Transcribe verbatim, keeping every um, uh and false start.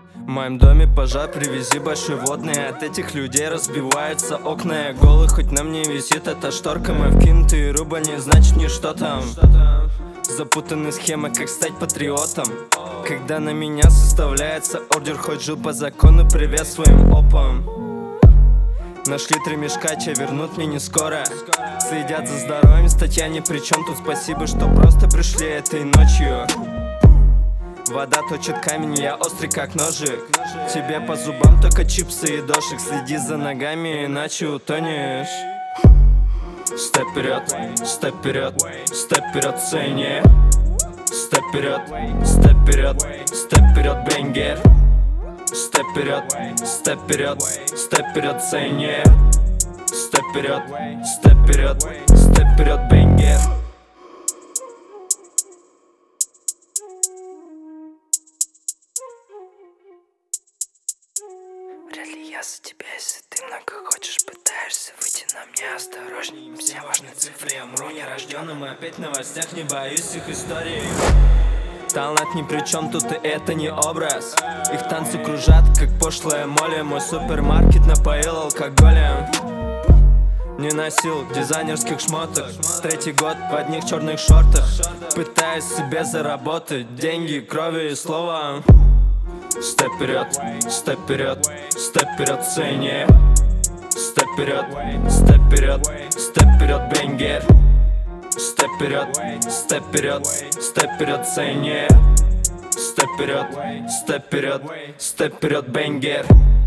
В моем доме пожар, привези большой водный. От этих людей разбиваются окна. Я голый, хоть на мне висит эта шторка. Мы вкинутые руба, не значит ничто там. Запутанные схемы, как стать патриотом. Когда на меня составляется ордер, хоть жил по закону, привет своим опам. Нашли три мешка, чай вернут мне не скоро. Следят за здоровьем, статья ни при чем. Тут спасибо, что просто пришли этой ночью. Вода точит камень, я острый как ножик. Тебе по зубам только чипсы и дошик. Следи за ногами, иначе утонешь. Степ вперед, степ вперед, степ вперед, цене. Степ вперед, степ вперед, степ вперед, бенгер. Степ вперед, степ вперед, степ вперед, цене. Степ вперед, степ вперед, степ вперед, бенгер. Вряд ли я за тебя, если ты много хочешь, пытаешься выйти на меня. Осторожней, все важны цифры, я умру нерожденным. Опять в новостях, не боюсь их историй. Талант ни при чем, тут и это не образ. Их танцы кружат, как пошлая моля. Мой супермаркет напоил алкоголем. Не носил дизайнерских шмоток. Третий год в одних черных шортах. Пытаюсь себе заработать деньги кровью и словом. Степ вперед, степ вперед, степ вперед, цене. Степ вперед, степ вперед, степ вперед, бенгер. Степ вперед, степ вперед, степ вперед, цене. Степ вперед, степ вперед, степ вперед, бенгер.